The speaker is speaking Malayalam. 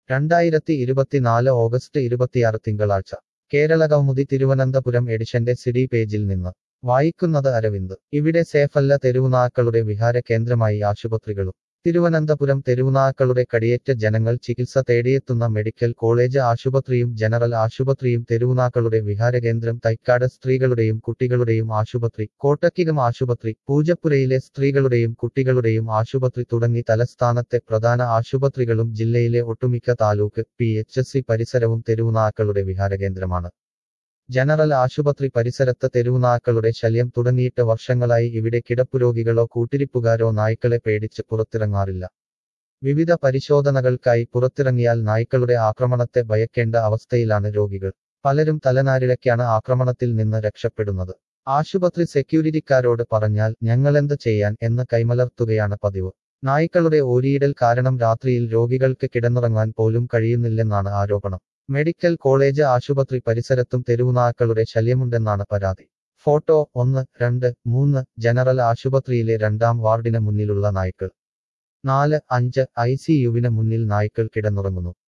2024 ഓഗസ്റ്റ് 26 തിങ്കളാഴ്ച കേരള കൗമുദി തിരുവനന്തപുരം എഡിഷന്റെ സിഡി പേജിൽ നിന്ന് വായിക്കുന്നത് അരവിന്ദ്. ഇവിടെ സേഫല്ല തെരുവുനായ്ക്കളുടെ വിഹാര കേന്ദ്രമായി ആശുപത്രികളും. തിരുവനന്തപുരം തെരുവുനായ്ക്കളുടെ കടിയേറ്റ ജനങ്ങൾ ചികിത്സ തേടിയെത്തുന്ന മെഡിക്കൽ കോളേജ് ആശുപത്രിയും ജനറൽ ആശുപത്രിയും തെരുവുനായ്ക്കളുടെ വിഹാരകേന്ദ്രം തൈക്കാട് സ്ത്രീകളുടെയും കുട്ടികളുടെയും ആശുപത്രി, കോട്ടക്കകം ആശുപത്രി, പൂജപ്പുരയിലെ സ്ത്രീകളുടെയും കുട്ടികളുടെയും ആശുപത്രി തുടങ്ങി തലസ്ഥാനത്തെ പ്രധാന ആശുപത്രികളും ജില്ലയിലെ ഒട്ടുമിക്ക താലൂക്ക് PHC പരിസരവും തെരുവുനായ്ക്കളുടെ വിഹാരകേന്ദ്രമാണ്. ജനറൽ ആശുപത്രി പരിസരത്ത് തെരുവുനായ്ക്കളുടെ ശല്യം തുടങ്ങിയിട്ട് വർഷങ്ങളായി. ഇവിടെ കിടപ്പുരോഗികളോ കൂട്ടിരിപ്പുകാരോ നായ്ക്കളെ പേടിച്ച് പുറത്തിറങ്ങാറില്ല. വിവിധ പരിശോധനകൾക്കായി പുറത്തിറങ്ങിയാൽ നായ്ക്കളുടെ ആക്രമണത്തെ ഭയക്കേണ്ട അവസ്ഥയിലാണ് രോഗികൾ. പലരും തലനാരിഴയ്ക്കാണ് ആക്രമണത്തിൽ നിന്ന് രക്ഷപ്പെടുന്നത്. ആശുപത്രി സെക്യൂരിറ്റിക്കാരോട് പറഞ്ഞാൽ ഞങ്ങളെന്ത് ചെയ്യാൻ എന്ന് കൈമലർത്തുകയാണ് പതിവ്. നായ്ക്കളുടെ ഓരിയിടൽ കാരണം രാത്രിയിൽ രോഗികൾക്ക് കിടന്നുറങ്ങാൻ പോലും കഴിയുന്നില്ലെന്നാണ് ആരോപണം. മെഡിക്കൽ കോളേജ് ആശുപത്രി പരിസരത്തും തെരുവുനായ്ക്കളുടെ ശല്യമുണ്ടെന്നാണ് പരാതി. ഫോട്ടോ 1, 2, 3 ജനറൽ ആശുപത്രിയിലെ 2ാം വാർഡിന് മുന്നിലുള്ള നായ്ക്കൾ. 4, 5 ICUവിന് മുന്നിൽ നായ്ക്കൾ കിടന്നുറങ്ങുന്നു.